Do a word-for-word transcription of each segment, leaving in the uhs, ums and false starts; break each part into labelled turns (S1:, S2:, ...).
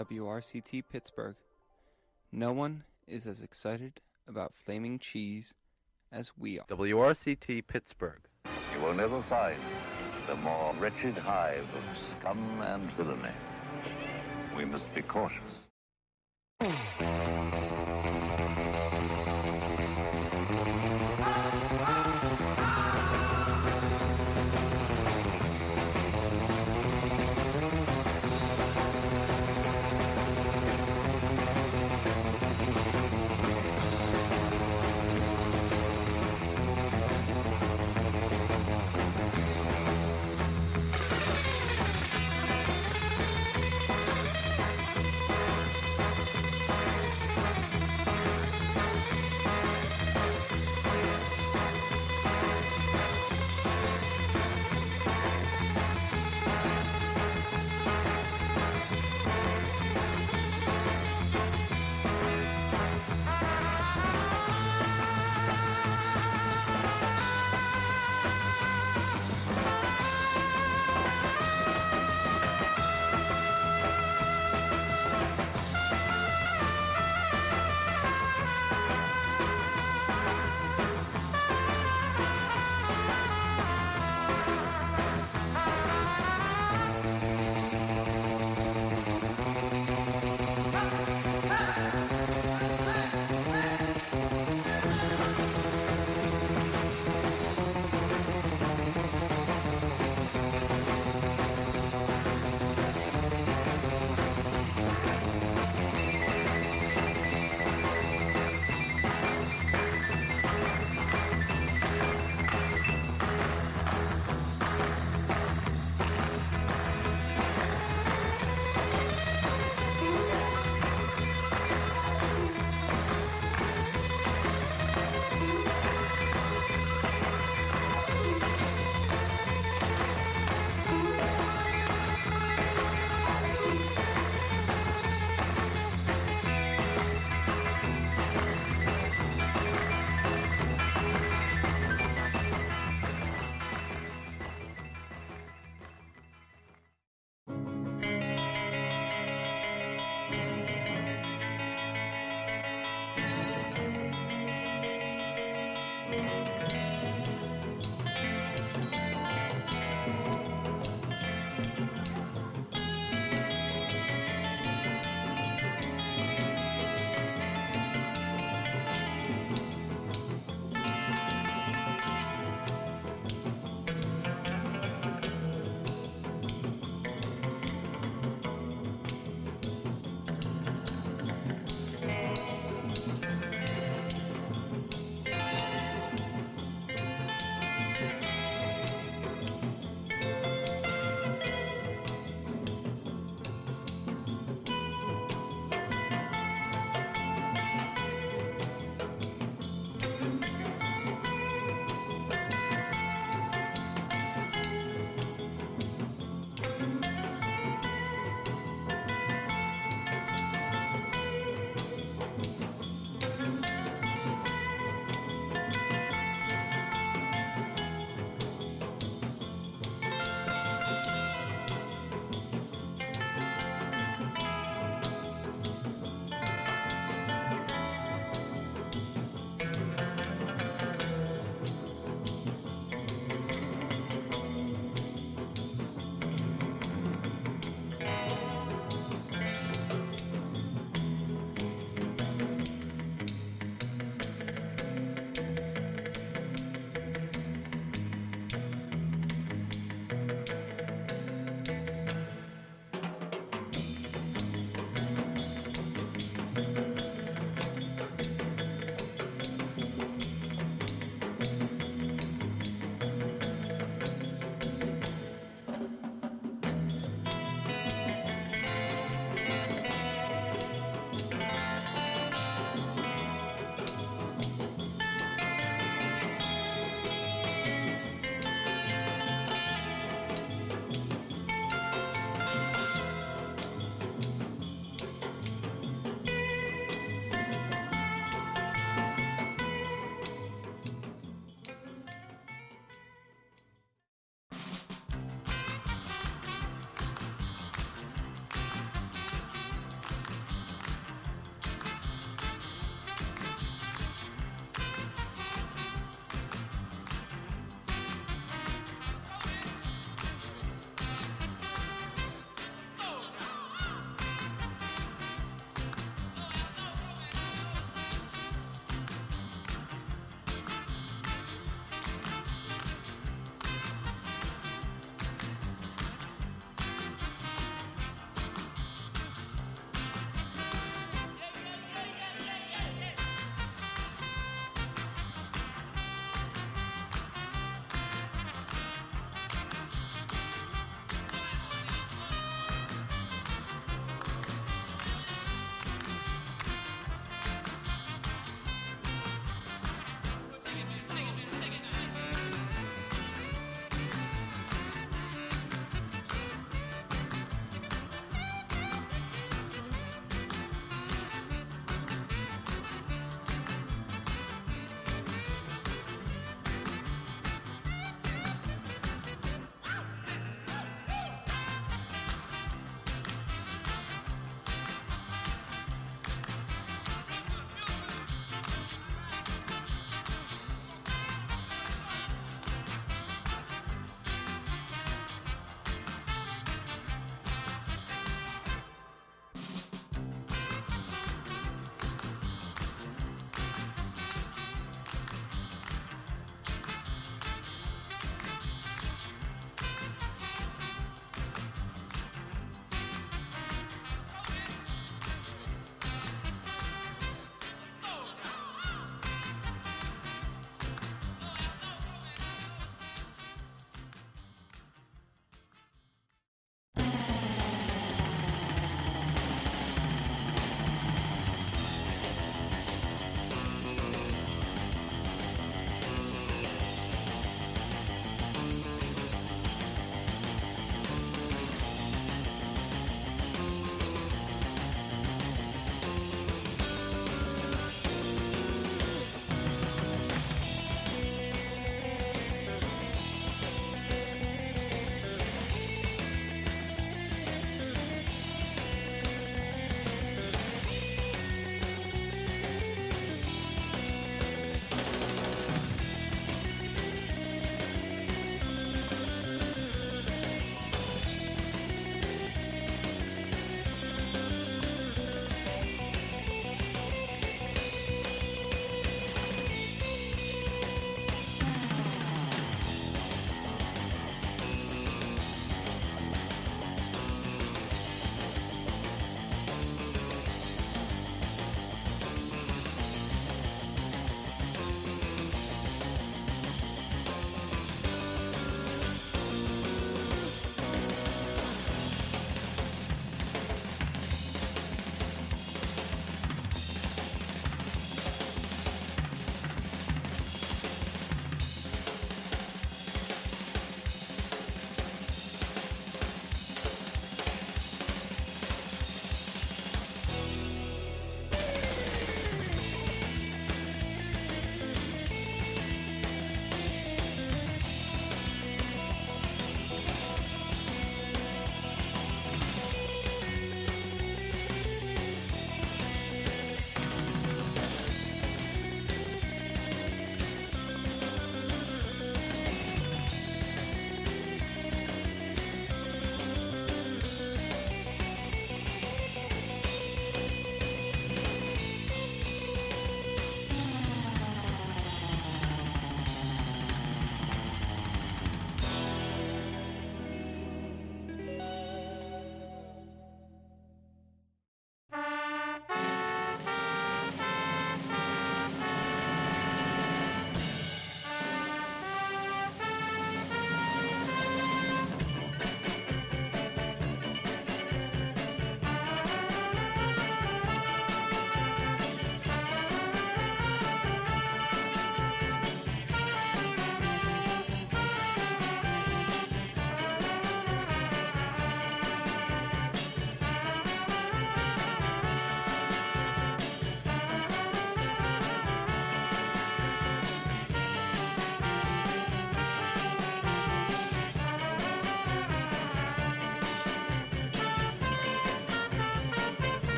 S1: W R C T Pittsburgh. No one is as excited about flaming cheese as we are.
S2: W R C T Pittsburgh.
S3: You will never find a more wretched hive of scum and villainy. We must be cautious.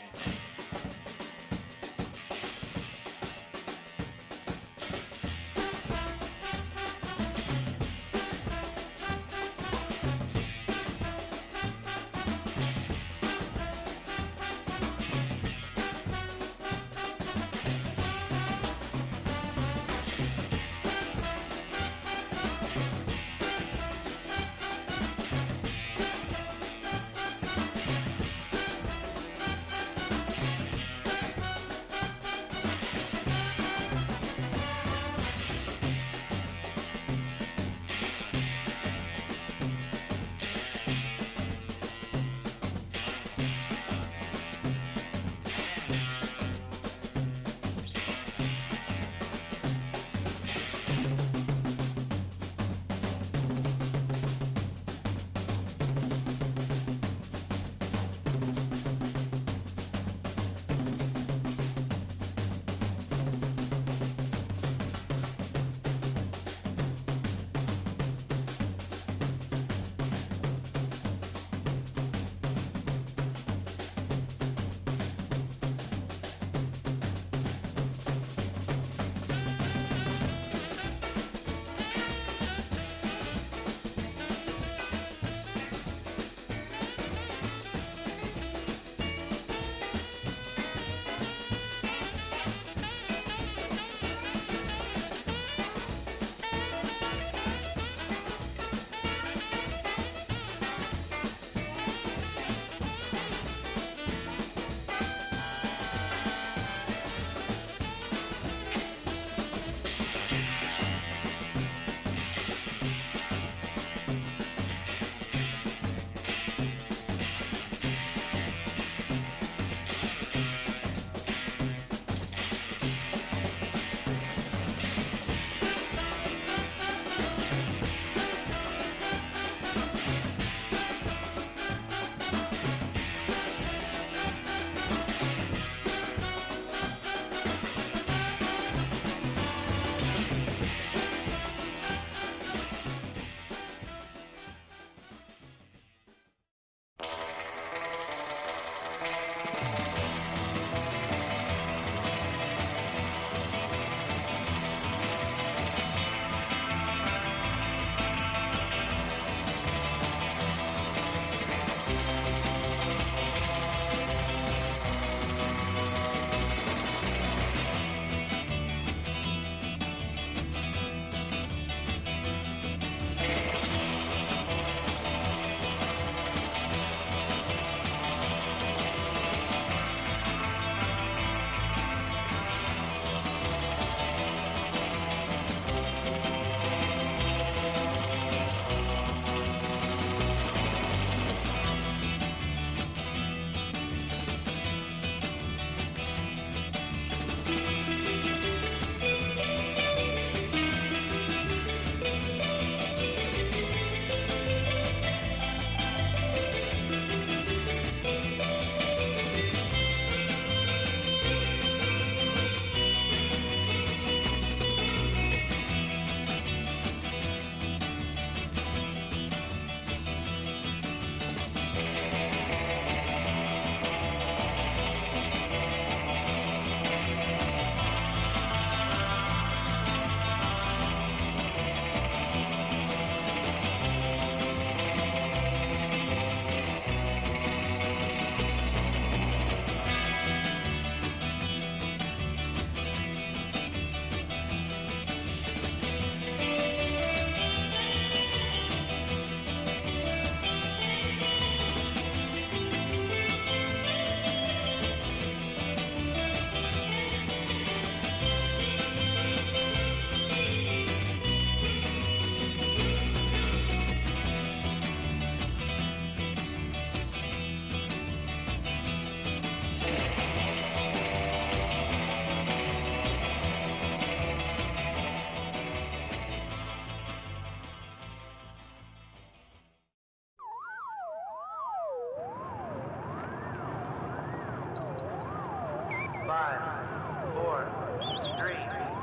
S4: Five, four, three,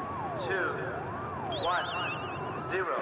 S4: two, one, zero.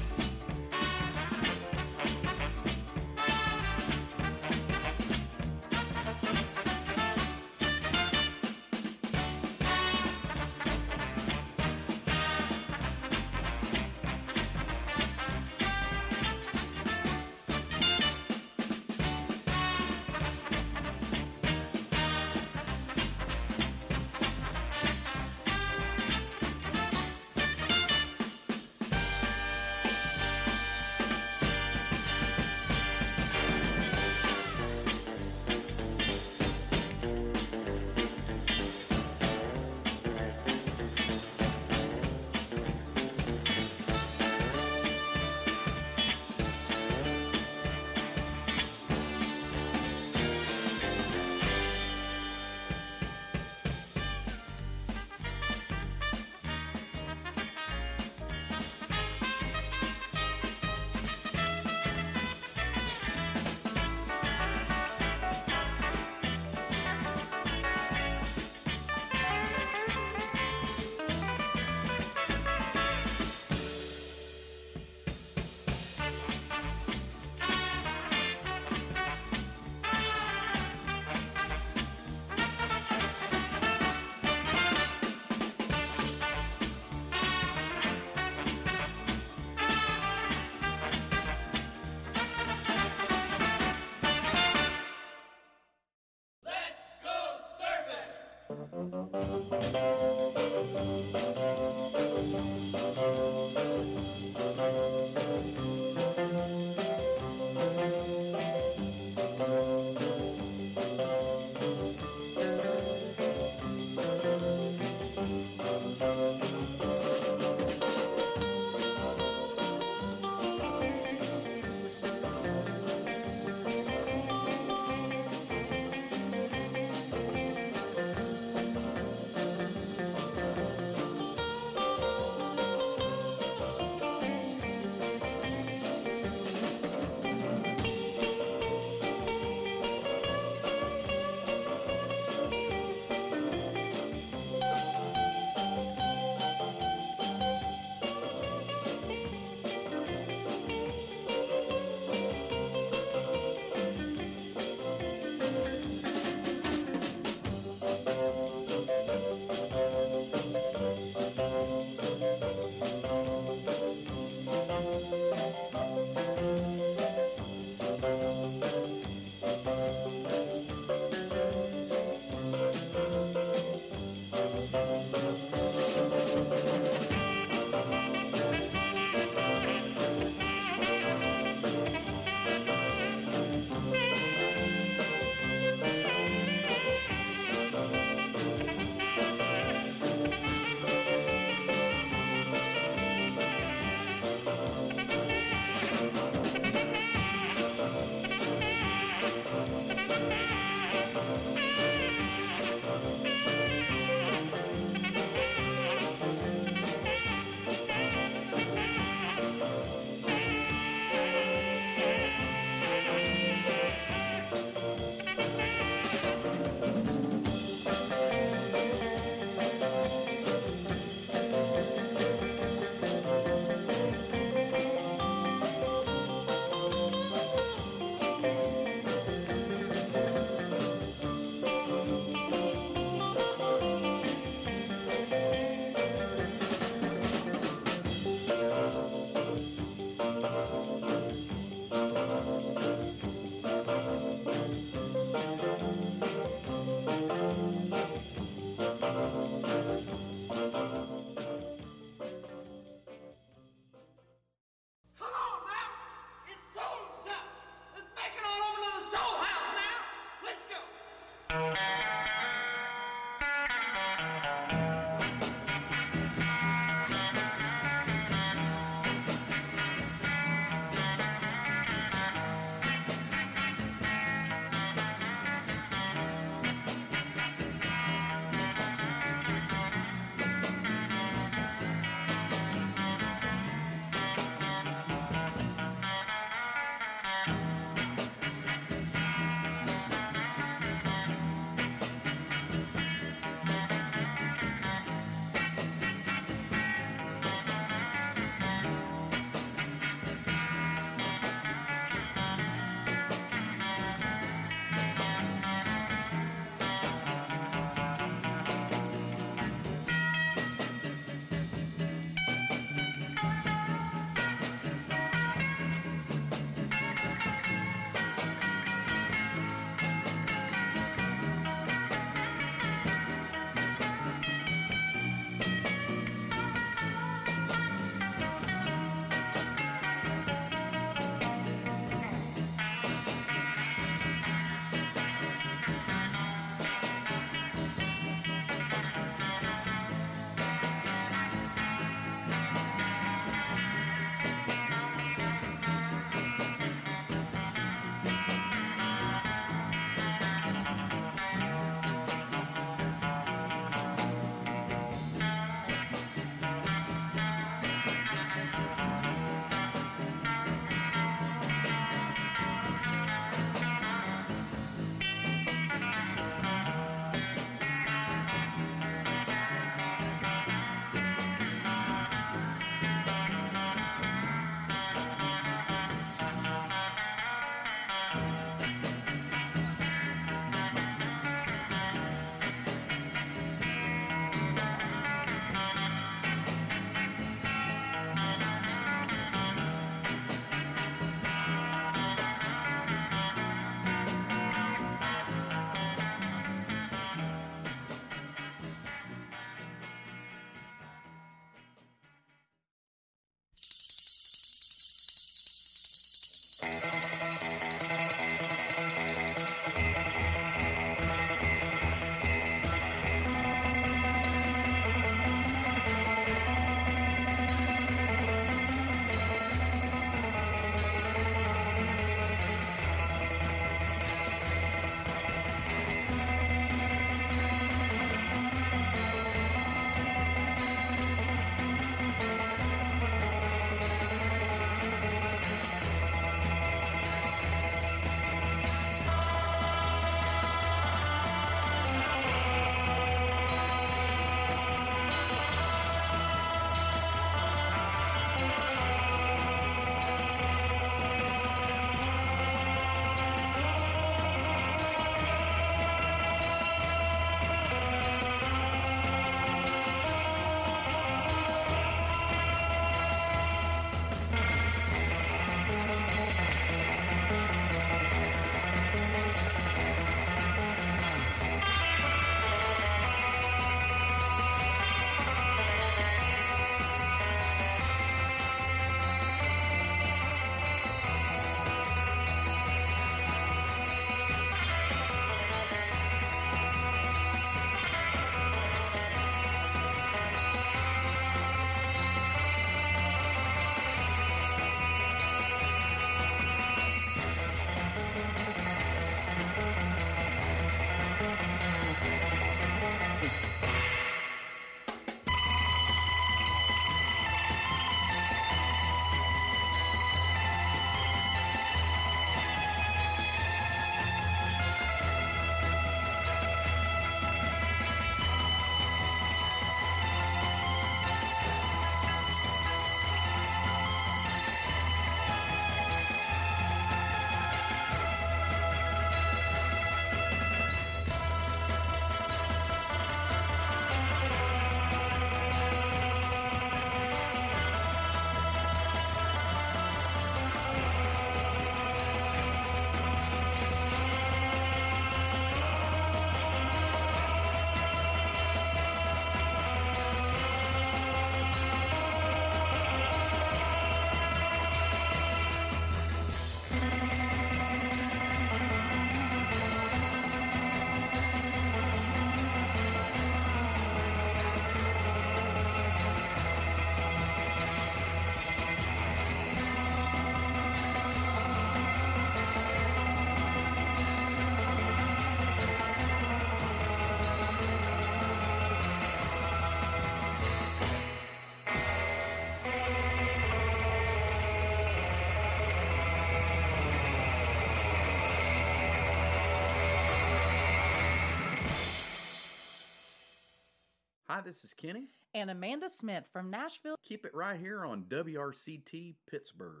S5: Hi, this is Kenny.
S6: And Amanda Smith from Nashville.
S5: Keep it right here on W R C T Pittsburgh.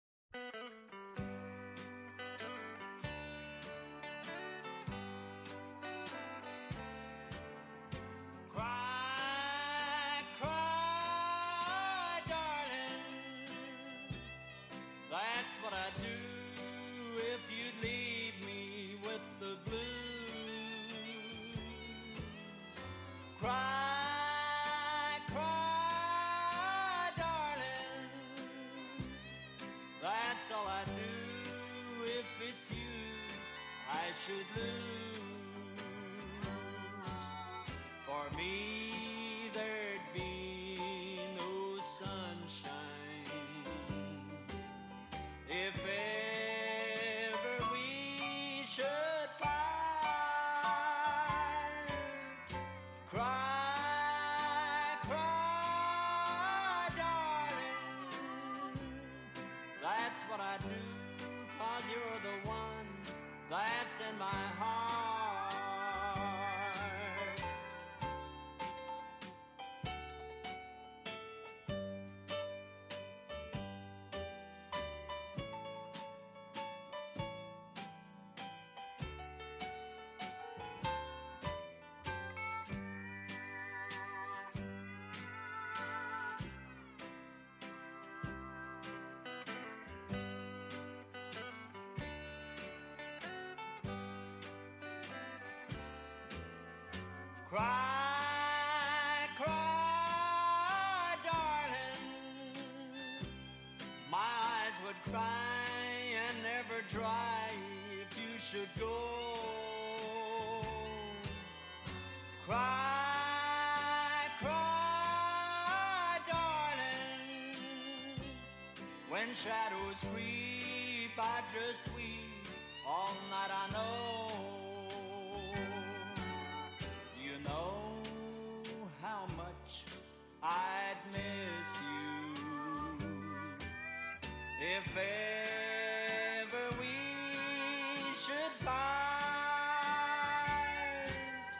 S7: Cry, cry, darling. That's what I'd do if you'd leave me with the blues. Cry, cry, darling. That's all I do. If it's you, I should lose. For me, there'd be no sunshine if ever we should part. Cry, cry, darling. That's what I do, 'cause you're the one that's in my heart. Cry, cry, darling. My eyes would cry should go. Cry, cry, darling. When shadows creep, I just weep all night, I know. You know how much I'd miss you if ever we should part.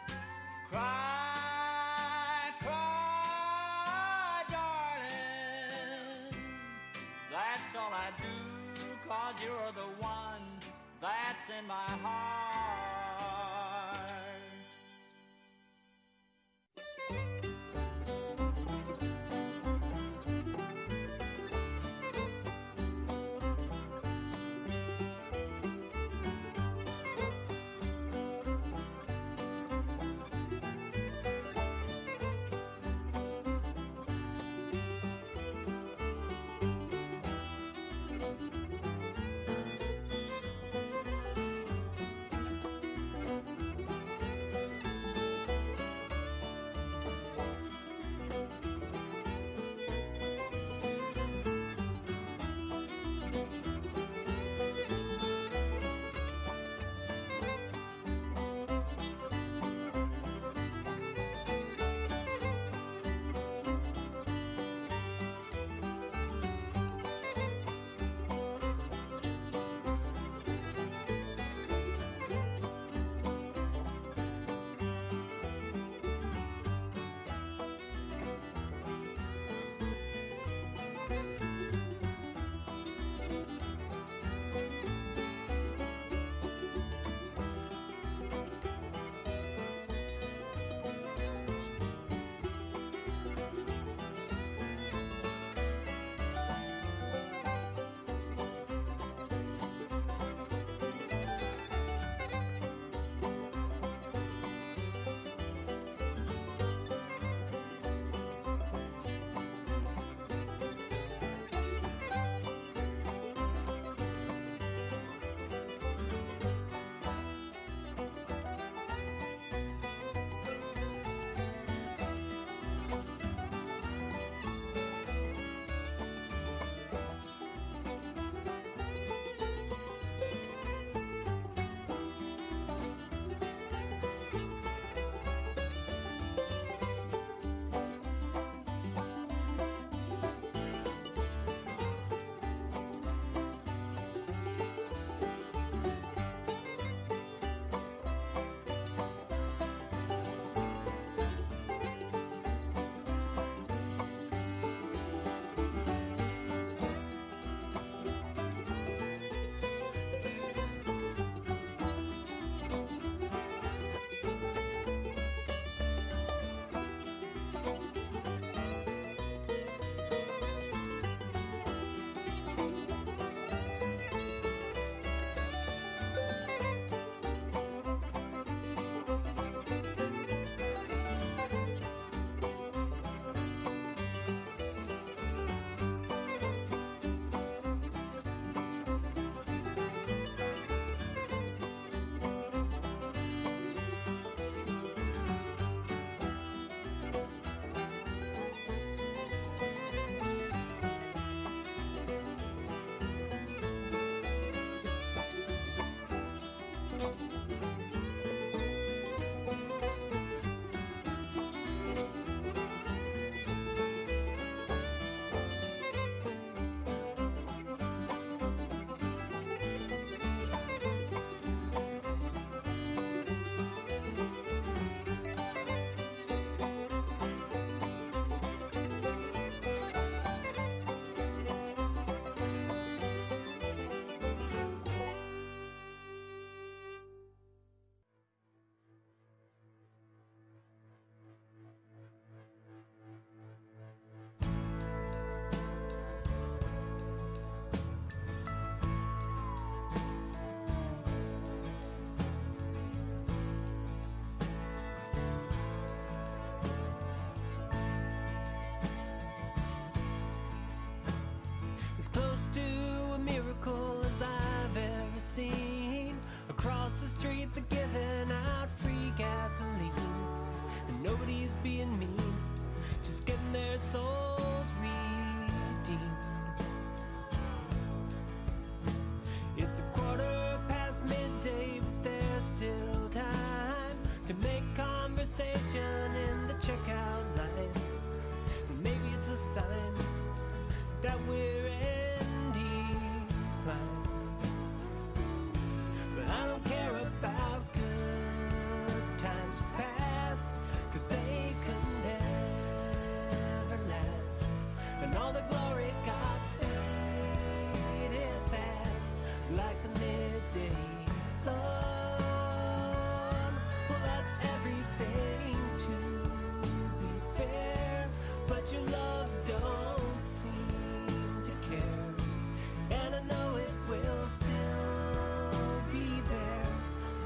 S7: Cry, cry, darling. That's all I do, 'cause you're the one that's in my heart.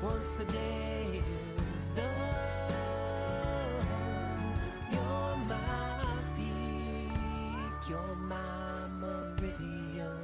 S8: once the day is done. You're my peak, you're my meridian.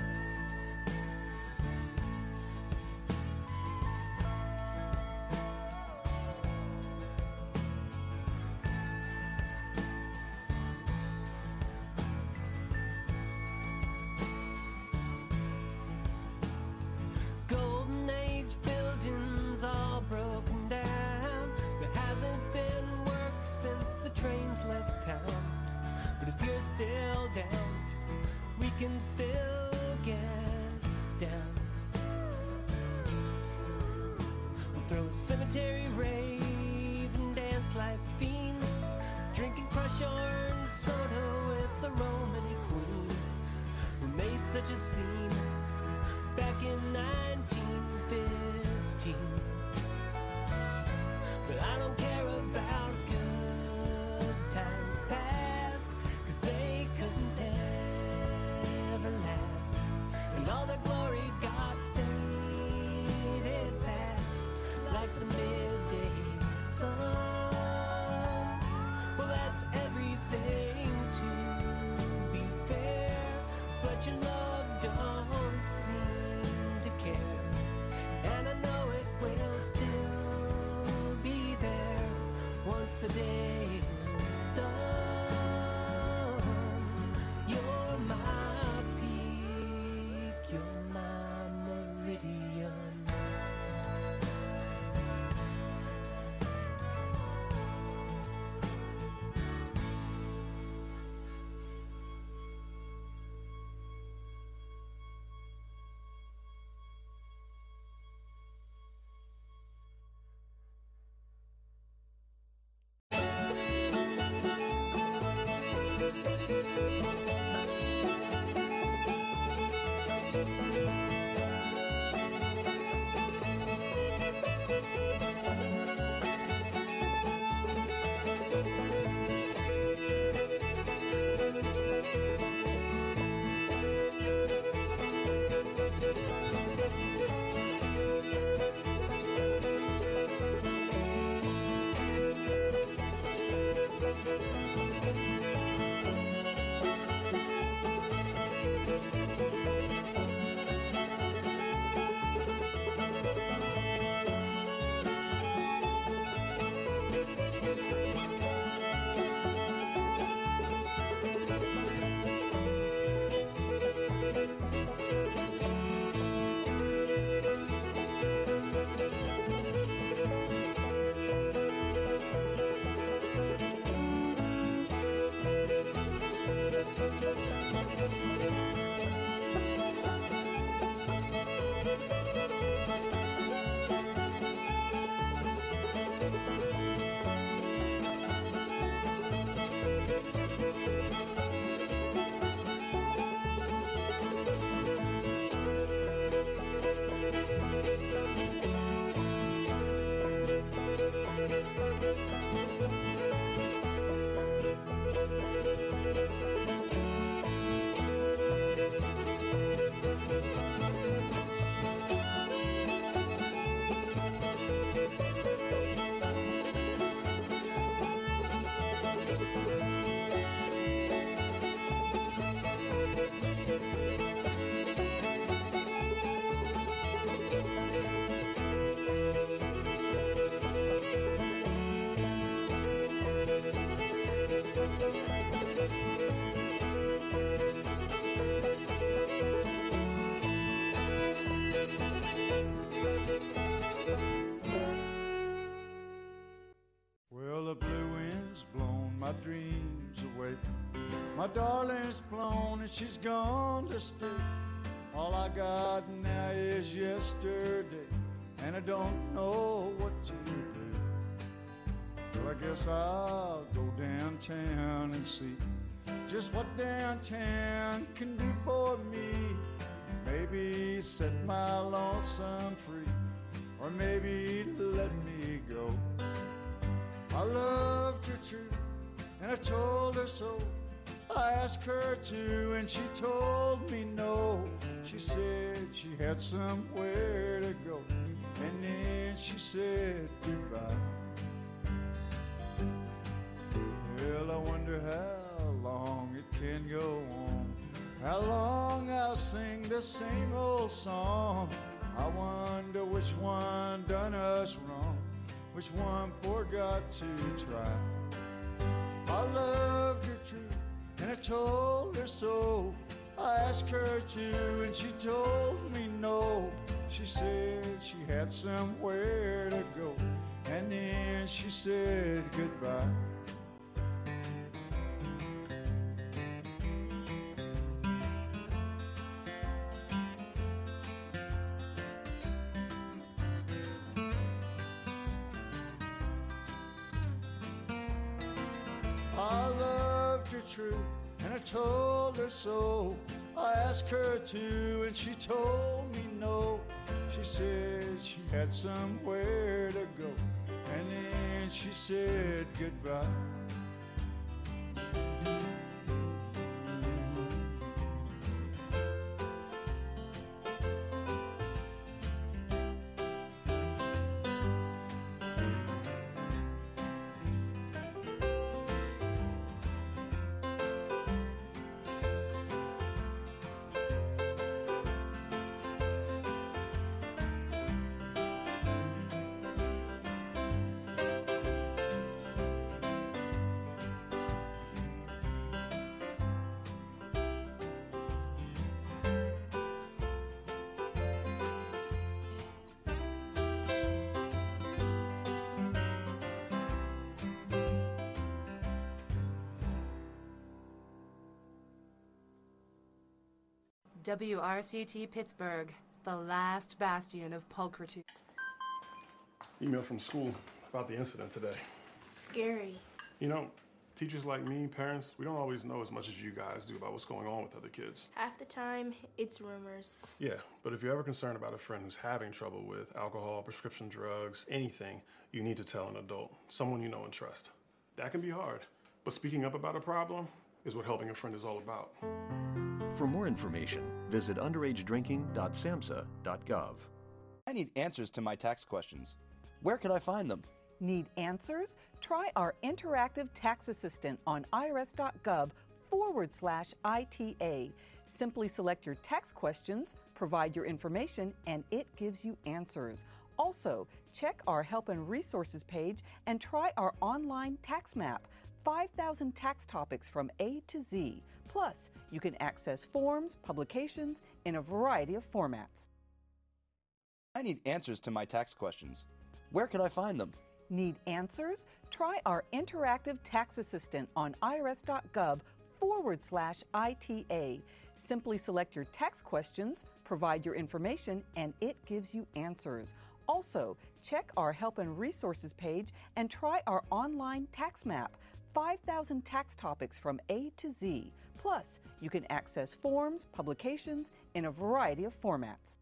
S8: Golden Age buildings all broken down. There hasn't been work since the trains left town. But if you're still down, we can still get down. We'll throw a cemetery rave and dance like fiends, drinking crush orange soda with the Romany queen who made such a scene back in nineteen fifteen. But I don't care about good times past, 'cause they couldn't ever last. And all their glory got faded fast, like the midday sun. Well, that's everything to be fair, but your love don't seem to care. And I know it will still be there once the day is done. You're my peak, you're my meridian.
S9: Well, the blue wind's blown my dreams away. My darling's flown and she's gone to stay. All I got now is yesterday, and I don't know what to do. Well, I guess I'll go downtown and see just what downtown can do for me. Maybe set my lonesome free, or maybe let me go. I loved her true, and I told her so. I asked her to, and she told me no. She said she had somewhere to go, and then she said goodbye. Well, I wonder how long it can go on, how long I'll sing the same old song. I wonder which one done us wrong, which one forgot to try. I loved her true, and I told her so. I asked her to, and she told me no. She said she had somewhere to go, and then she said goodbye. I loved her true, and I told her so. I asked her to, and she told me no. She said she had somewhere to go, and then she said goodbye.
S10: W R C T Pittsburgh, the last bastion of pulchritude.
S11: Email from school about the incident today.
S12: Scary.
S11: You know, teachers like me, parents, we don't always know as much as you guys do about what's going on with other kids.
S12: Half the time, it's rumors.
S11: Yeah, but if you're ever concerned about a friend who's having trouble with alcohol, prescription drugs, anything, you need to tell an adult, someone you know and trust. That can be hard, but speaking up about a problem is what helping a friend is all about.
S13: For more information, visit underage drinking dot samhsa dot gov.
S14: I need answers to my tax questions. Where can I find them?
S15: Need answers? Try our interactive tax assistant on irs.gov forward slash ITA. Simply select your tax questions, provide your information, and it gives you answers. Also, check our Help and Resources page and try our online tax map. five thousand tax topics from A to Z. Plus, you can access forms, publications in a variety of formats.
S14: I need answers to my tax questions. Where can I find them?
S15: Need answers? Try our interactive tax assistant on irs.gov forward slash ITA. Simply select your tax questions, provide your information, and it gives you answers. Also, check our Help and Resources page and try our online tax map. five thousand tax topics from A to Z. Plus, you can access forms, publications in a variety of formats.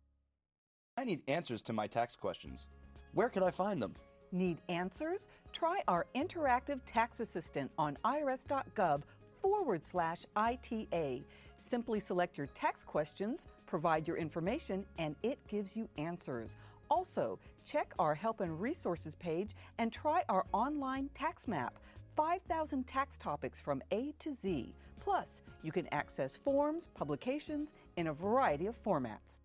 S14: I need answers to my tax questions. Where can I find them?
S15: Need answers? Try our interactive tax assistant on irs.gov forward slash ITA. Simply select your tax questions, provide your information, and it gives you answers. Also, check our Help and Resources page and try our online tax map. five thousand tax topics from A to Z. Plus, you can access forms, publications in a variety of formats.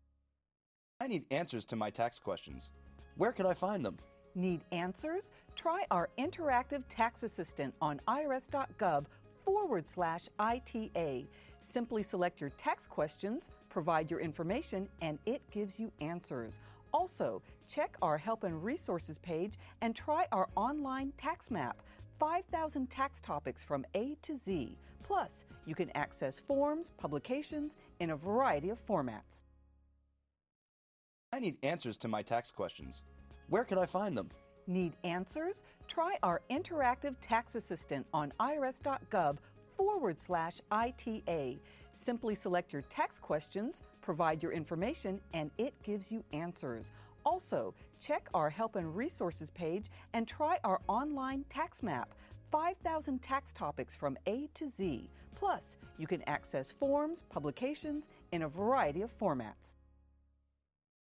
S14: I need answers to my tax questions. Where can I find them?
S15: Need answers? Try our interactive tax assistant on irs.gov forward slash ITA. Simply select your tax questions, provide your information, and it gives you answers. Also, check our Help and Resources page and try our online tax map. five thousand tax topics from A to Z. Plus, you can access forms, publications in a variety of formats.
S14: I need answers to my tax questions. Where can I find them?
S15: Need answers? Try our interactive tax assistant on irs.gov forward slash ITA. Simply select your tax questions, provide your information, and it gives you answers. Also, check our Help and Resources page and try our online tax map. five thousand tax topics from A to Z. Plus, you can access forms, publications in a variety of formats.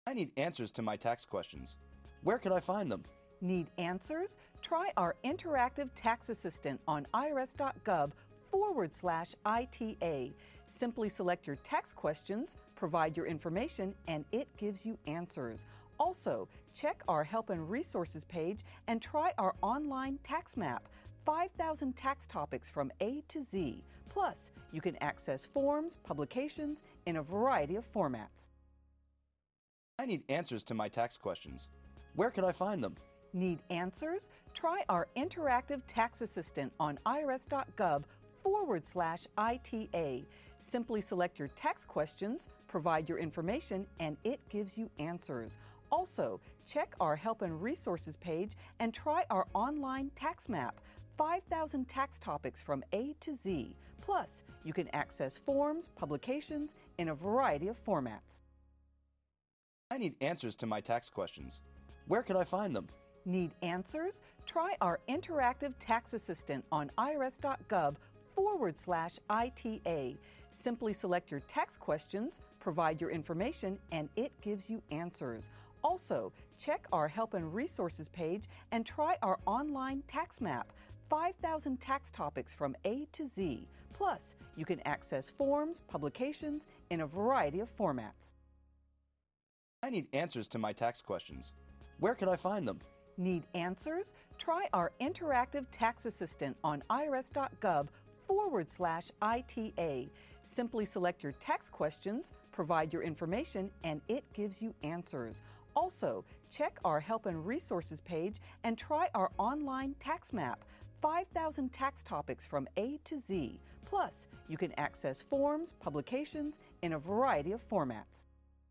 S14: I need answers to my tax questions. Where can I find them?
S15: Need answers? Try our interactive tax assistant on irs.gov forward slash ITA. Simply select your tax questions, provide your information, and it gives you answers. Also, check our Help and Resources page and try our online tax map. five thousand tax topics from A to Z. Plus, you can access forms, publications in a variety of formats.
S14: I need answers to my tax questions. Where can I find them?
S15: Need answers? Try our interactive tax assistant on irs.gov forward slash ITA. Simply select your tax questions, provide your information, and it gives you answers. Also, check our Help and Resources page and try our online tax map. five thousand tax topics from A to Z. Plus, you can access forms, publications in a variety of formats.
S14: I need answers to my tax questions. Where can I find them?
S15: Need answers? Try our interactive tax assistant on irs.gov forward slash ITA. Simply select your tax questions, provide your information, and it gives you answers. Also, check our Help and Resources page and try our online tax map. five thousand tax topics from A to Z. Plus, you can access forms, publications in a variety of formats.
S14: I need answers to my tax questions. Where can I find them?
S15: Need answers? Try our interactive tax assistant on irs.gov forward slash ITA. Simply select your tax questions, provide your information, and it gives you answers. Also, check our Help and Resources page and try our online tax map. five thousand tax topics from A to Z. Plus, you can access forms, publications in a variety of formats.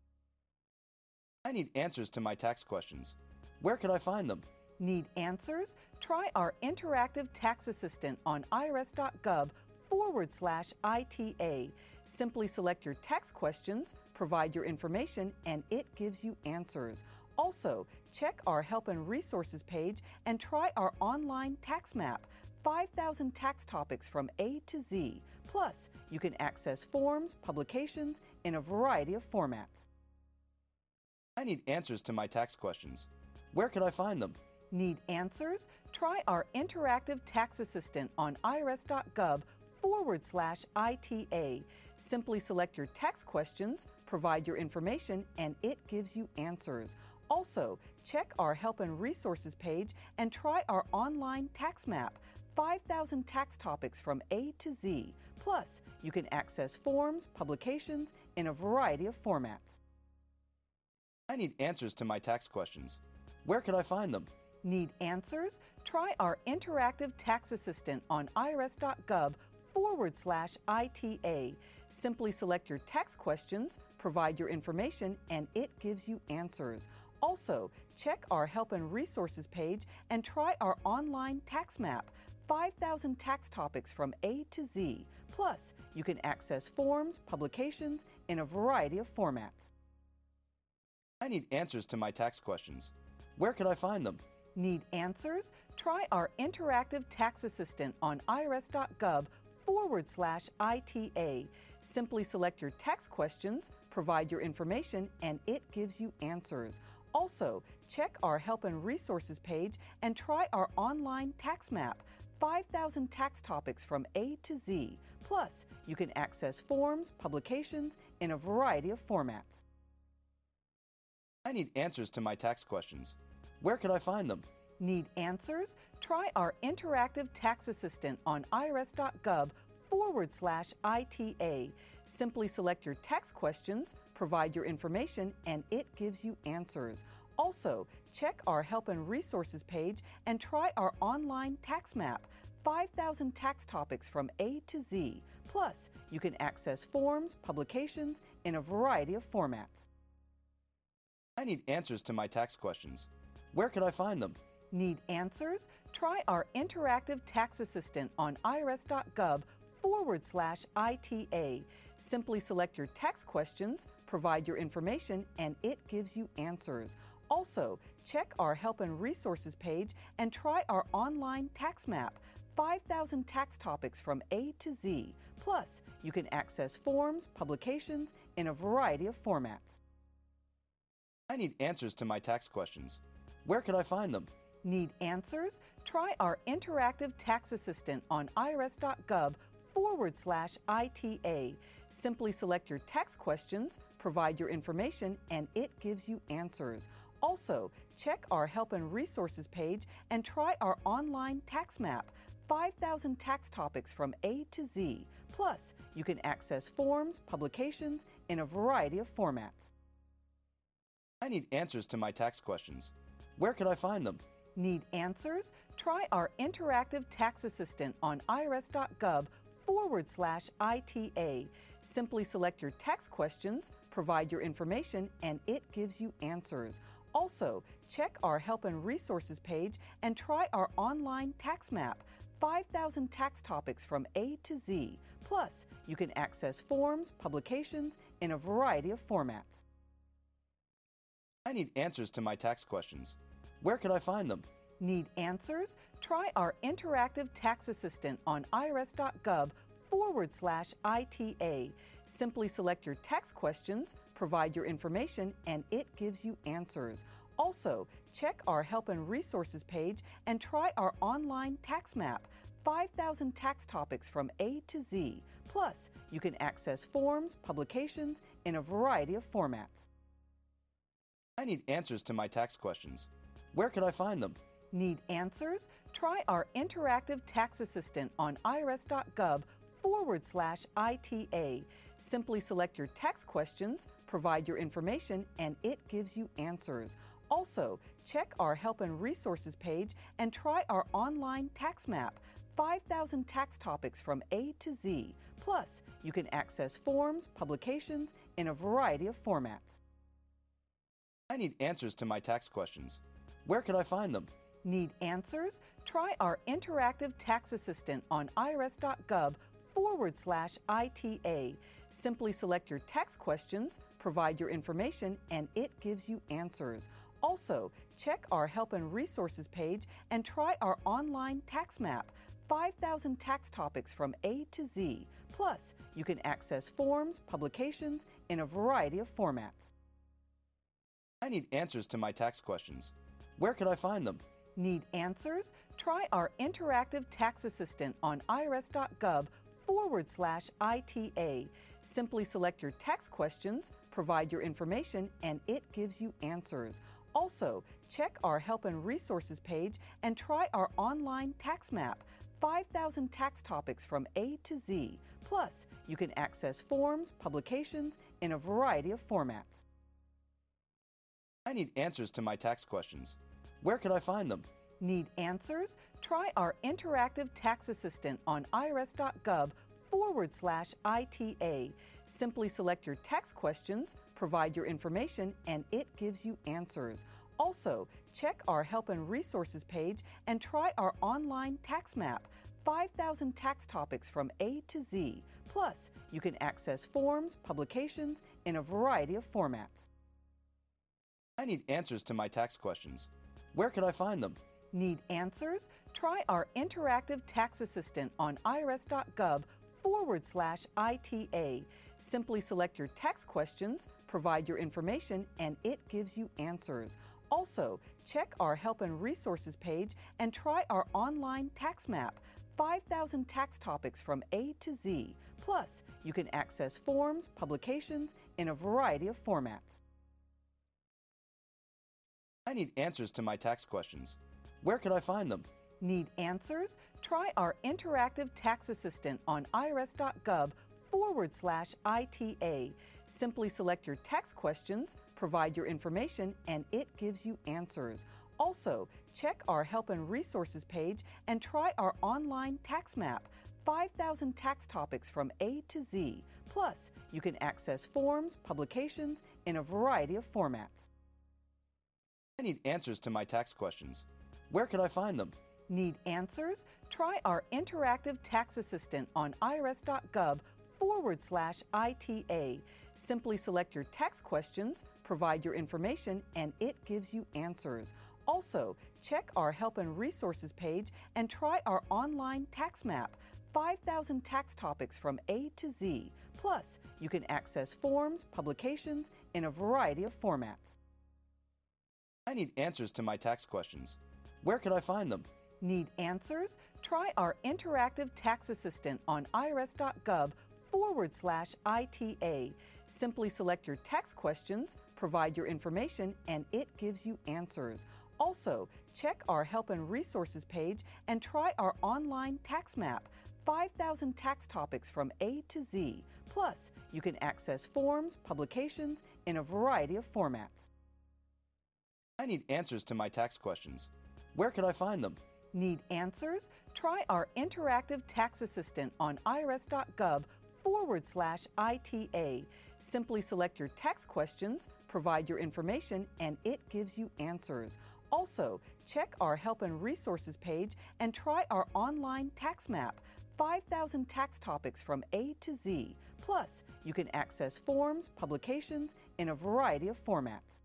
S14: I need answers to my tax questions. Where can I find them?
S15: Need answers? Try our interactive tax assistant on irs.gov forward slash ITA. Simply select your tax questions, provide your information, and it gives you answers. Also, check our Help and Resources page and try our online tax map. five thousand tax topics from A to Z. Plus, you can access forms, publications in a variety of formats.
S14: I need answers to my tax questions. Where can I find them?
S15: Need answers? Try our interactive tax assistant on irs.gov forward slash ITA. Simply select your tax questions, provide your information, and it gives you answers. Also, check our Help and Resources page and try our online tax map. five thousand tax topics from A to Z. Plus, you can access forms, publications in a variety of formats.
S14: I need answers to my tax questions. Where can I find them?
S15: Need answers? Try our interactive tax assistant on irs.gov forward slash ITA. Simply select your tax questions, provide your information, and it gives you answers. Also, check our Help and Resources page and try our online tax map. five thousand tax topics from A to Z. Plus, you can access forms, publications in a variety of formats.
S14: I need answers to my tax questions. Where can I find them?
S15: Need answers? Try our interactive tax assistant on irs.gov forward slash ITA. Simply select your tax questions, provide your information, and it gives you answers. Also, check our Help and Resources page and try our online tax map. five thousand tax topics from A to Z. Plus, you can access forms, publications in a variety of formats.
S14: I need answers to my tax questions. Where can I find them?
S15: Need answers? Try our interactive tax assistant on irs.gov forward slash ITA. Simply select your tax questions, provide your information, and it gives you answers. Also, check our Help and Resources page and try our online tax map. five thousand tax topics from A to Z. Plus, you can access forms, publications in a variety of formats.
S14: I need answers to my tax questions. Where can I find them?
S15: Need answers? Try our interactive tax assistant on irs.gov forward slash ITA. Simply select your tax questions, provide your information, and it gives you answers. Also, check our Help and Resources page and try our online tax map. five thousand tax topics from A to Z. Plus, you can access forms, publications in a variety of formats.
S14: I need answers to my tax questions. Where can I find them?
S15: Need answers? Try our interactive tax assistant on irs.gov forward slash ITA. Simply select your tax questions, provide your information, and it gives you answers. Also, check our Help and Resources page and try our online tax map. five thousand tax topics from A to Z. Plus, you can access forms, publications in a variety of formats.
S14: I need answers to my tax questions. Where can I find them?
S15: Need answers? Try our interactive tax assistant on irs.gov forward slash ITA. Simply select your tax questions, provide your information, and it gives you answers. Also, check our Help and Resources page and try our online tax map. five thousand tax topics from A to Z. Plus, you can access forms, publications in a variety of formats.
S14: I need answers to my tax questions. Where can I find them?
S15: Need answers? Try our interactive tax assistant on irs.gov forward slash ITA. Simply select your tax questions, provide your information, and it gives you answers. Also, check our Help and Resources page and try our online tax map. five thousand tax topics from A to Z. Plus, you can access forms, publications in a variety of formats.
S14: I need answers to my tax questions. Where can I find them?
S15: Need answers? Try our interactive tax assistant on irs.gov forward slash ITA. Simply select your tax questions, provide your information, and it gives you answers. Also, check our Help and Resources page and try our online tax map. five thousand tax topics from A to Z. Plus, you can access forms, publications in a variety of formats.
S14: I need answers to my tax questions. Where can I find them?
S15: Need answers? Try our interactive tax assistant on irs.gov forward slash ITA. Simply select your tax questions, provide your information, and it gives you answers. Also, check our Help and Resources page and try our online tax map. five thousand tax topics from A to Z. Plus, you can access forms, publications in a variety of formats.
S14: I need answers to my tax questions. Where can I find them?
S15: Need answers? Try our interactive tax assistant on irs.gov forward slash ITA. Simply select your tax questions, provide your information, and it gives you answers. Also, check our Help and Resources page and try our online tax map. five thousand tax topics from A to Z. Plus, you can access forms, publications in a variety of formats.
S14: I need answers to my tax questions. Where can I find them?
S15: Need answers? Try our interactive tax assistant on irs.gov forward slash ITA. Simply select your tax questions, provide your information, and it gives you answers. Also, check our Help and Resources page and try our online tax map. five thousand tax topics from A to Z. Plus, you can access forms, publications in a variety of formats.
S14: I need answers to my tax questions. Where can I find them?
S15: Need answers? Try our interactive tax assistant on irs.gov forward slash ITA. Simply select your tax questions, provide your information, and it gives you answers. Also, check our Help and Resources page and try our online tax map. five thousand tax topics from A to Z. Plus, you can access forms, publications in a variety of formats.
S14: I need answers to my tax questions. Where can I find them?
S15: Need answers? Try our interactive tax assistant on irs.gov forward slash ITA. Simply select your tax questions, provide your information, and it gives you answers. Also, check our Help and Resources page and try our online tax map. five thousand tax topics from A to Z. Plus, you can access forms, publications in a variety of formats.
S14: I need answers to my tax questions. Where can I find them?
S15: Need answers? Try our interactive tax assistant on irs.gov forward slash ITA. Simply select your tax questions, provide your information, and it gives you answers. Also, check our Help and Resources page and try our online tax map. five thousand tax topics from A to Z. Plus, you can access forms, publications in a variety of formats.
S14: I need answers to my tax questions. Where can I find them?
S15: Need answers? Try our interactive tax assistant on irs.gov forward slash ITA. Simply select your tax questions, provide your information, and it gives you answers. Also, check our Help and Resources page and try our online tax map. five thousand tax topics from A to Z. Plus, you can access forms, publications in a variety of formats.
S14: I need answers to my tax questions. Where can I find them?
S15: Need answers? Try our interactive tax assistant on irs.gov forward slash ITA. Simply select your tax questions, provide your information, and it gives you answers. Also, check our Help and Resources page and try our online tax map. five thousand tax topics from A to Z. Plus, you can access forms, publications in a variety of formats.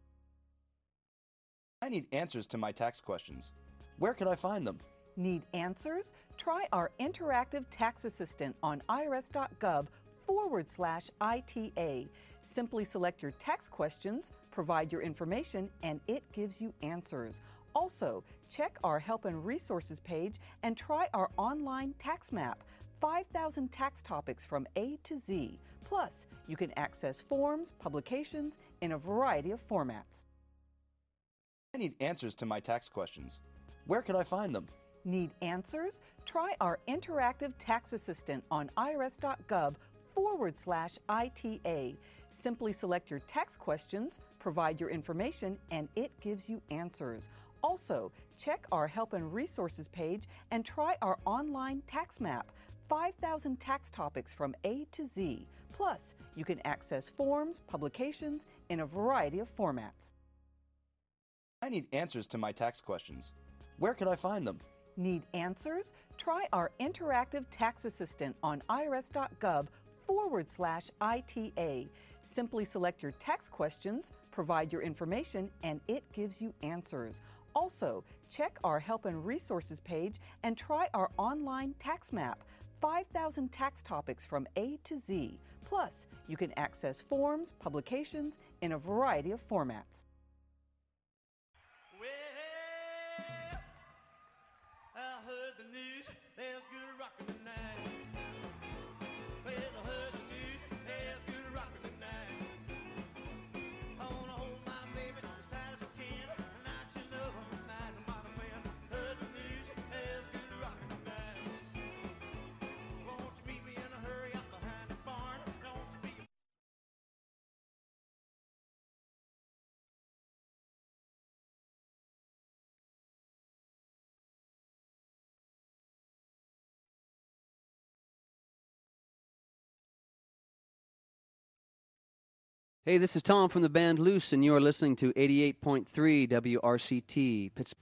S14: I need answers to my tax questions. Where can I find them?
S15: Need answers? Try our interactive tax assistant on irs.gov forward slash ITA. Simply select your tax questions, provide your information, and it gives you answers. Also, check our Help and Resources page and try our online tax map. five thousand tax topics from A to Z. Plus, you can access forms, publications in a variety of formats.
S14: I need answers to my tax questions. Where can I find them?
S15: Need answers? Try our interactive tax assistant on irs.gov forward slash ITA. Simply select your tax questions, provide your information, and it gives you answers. Also, check our Help and Resources page and try our online tax map. five thousand tax topics from A to Z. Plus, you can access forms, publications in a variety of formats.
S14: I need answers to my tax questions. Where can I find them?
S15: Need answers? Try our interactive tax assistant on irs.gov forward slash ITA. Simply select your tax questions, provide your information, and it gives you answers. Also, check our Help and Resources page and try our online tax map. five thousand tax topics from A to Z. Plus, you can access forms, publications in a variety of formats.
S8: I heard the news, there's good rockin' tonight. Well, I heard the news, there's good rockin' tonight. I wanna hold my baby as tight as I can, and I should know I'm not a modern man. Heard the news, there's good rockin' tonight. Won't you meet me in a hurry up behind the barn? Don't you be
S16: Hey, this is Tom from the band Loose, and you're listening to eighty-eight point three W R C T Pittsburgh.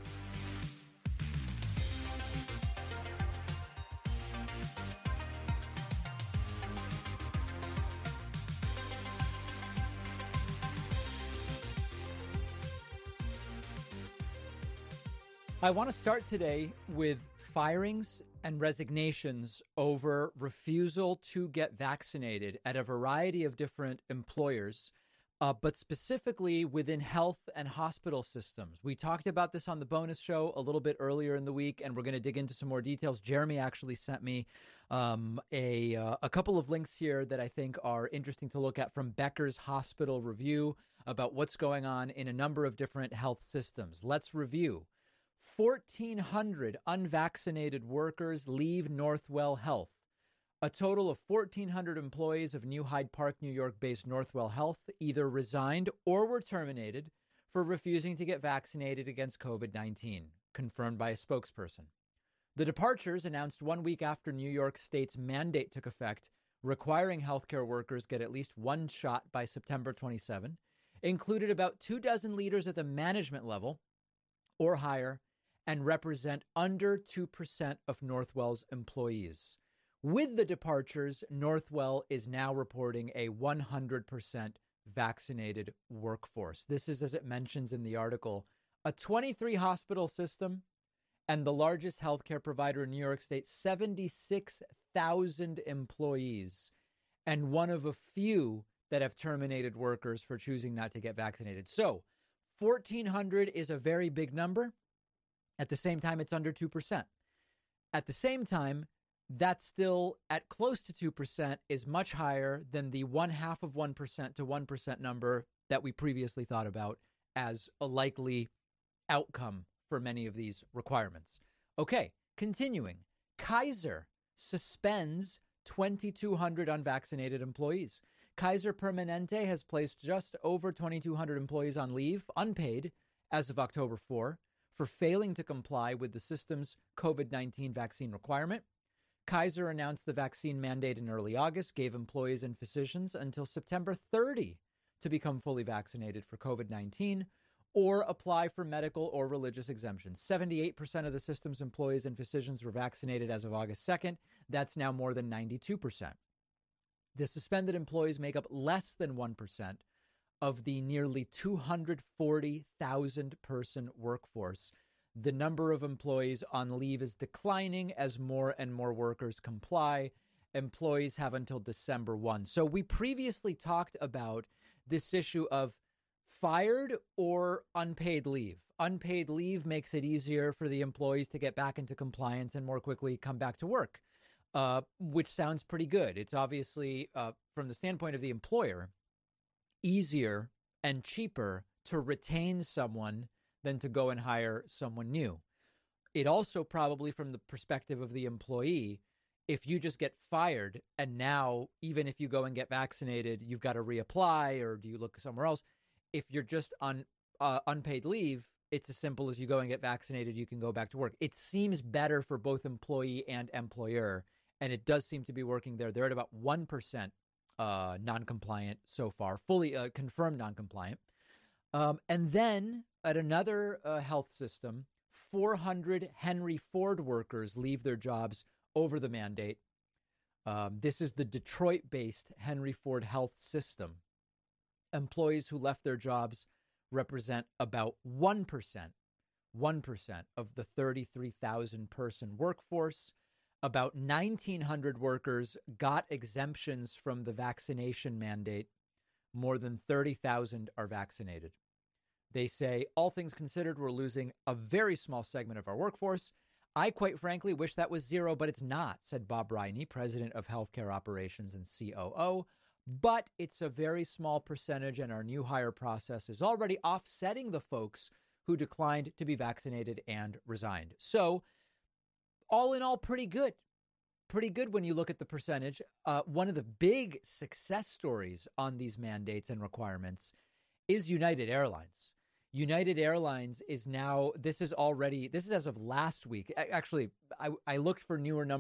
S17: I want to start today with firings and resignations over refusal to get vaccinated at a variety of different employers, uh, but specifically within health and hospital systems. We talked about this on the bonus show a little bit earlier in the week, and we're going to dig into some more details. Jeremy actually sent me um, a, uh, a couple of links here that I think are interesting to look at from Becker's Hospital Review about what's going on in a number of different health systems. Let's review. fourteen hundred unvaccinated workers leave Northwell Health. A total of fourteen hundred employees of New Hyde Park, New York-based Northwell Health either resigned or were terminated for refusing to get vaccinated against COVID nineteen, confirmed by a spokesperson. The departures, announced one week after New York State's mandate took effect, requiring healthcare workers get at least one shot by September twenty-seventh, included about two dozen leaders at the management level or higher, and represent under two percent of Northwell's employees. With the departures, Northwell is now reporting a one hundred percent vaccinated workforce. This is, as it mentions in the article, a twenty-three hospital system and the largest healthcare provider in New York State, seventy-six thousand employees, and one of a few that have terminated workers for choosing not to get vaccinated. So, fourteen hundred is a very big number. At the same time, it's under two percent. At the same time, that's still at close to two percent is much higher than the one half of one percent to one percent number that we previously thought about as a likely outcome for many of these requirements. Okay, continuing. Kaiser suspends twenty-two hundred unvaccinated employees. Kaiser Permanente has placed just over twenty-two hundred employees on leave, unpaid, as of October fourth, for failing to comply with the system's COVID nineteen vaccine requirement. Kaiser announced the vaccine mandate in early August, gave employees and physicians until September thirtieth to become fully vaccinated for COVID nineteen or apply for medical or religious exemptions. seventy-eight percent of the system's employees and physicians were vaccinated as of August second. That's now more than ninety-two percent. The suspended employees make up less than one percent of the nearly two hundred forty thousand person workforce. The number of employees on leave is declining as more and more workers comply. Employees have until December first. So we previously talked about this issue of fired or unpaid leave. Unpaid leave makes it easier for the employees to get back into compliance and more quickly come back to work, uh, which sounds pretty good. It's obviously, uh, from the standpoint of the employer, easier and cheaper to retain someone than to go and hire someone new. It also probably, from the perspective of the employee, if you just get fired and now, even if you go and get vaccinated, you've got to reapply or do you look somewhere else? If you're just on uh, unpaid leave, it's as simple as you go and get vaccinated, you can go back to work. It seems better for both employee and employer, and it does seem to be working there. They're at about one percent uh, non-compliant so far, fully uh, confirmed non-compliant. Um, and then at another uh, health system, four hundred Henry Ford workers leave their jobs over the mandate. Um, this is the Detroit-based Henry Ford Health System. Employees who left their jobs represent about one percent, one percent of the thirty-three thousand person workforce. About nineteen hundred workers got exemptions from the vaccination mandate. More than thirty thousand are vaccinated. They say, all things considered, we're losing a very small segment of our workforce. I quite frankly wish that was zero, but it's not, said Bob Riney, president of healthcare operations and C O O. But it's a very small percentage, and our new hire process is already offsetting the folks who declined to be vaccinated and resigned. So all in all, pretty good. Pretty good when you look at the percentage. Uh, one of the big success stories on these mandates and requirements is United Airlines. United Airlines is now, this is already, this is as of last week. Actually, I, I looked for newer numbers.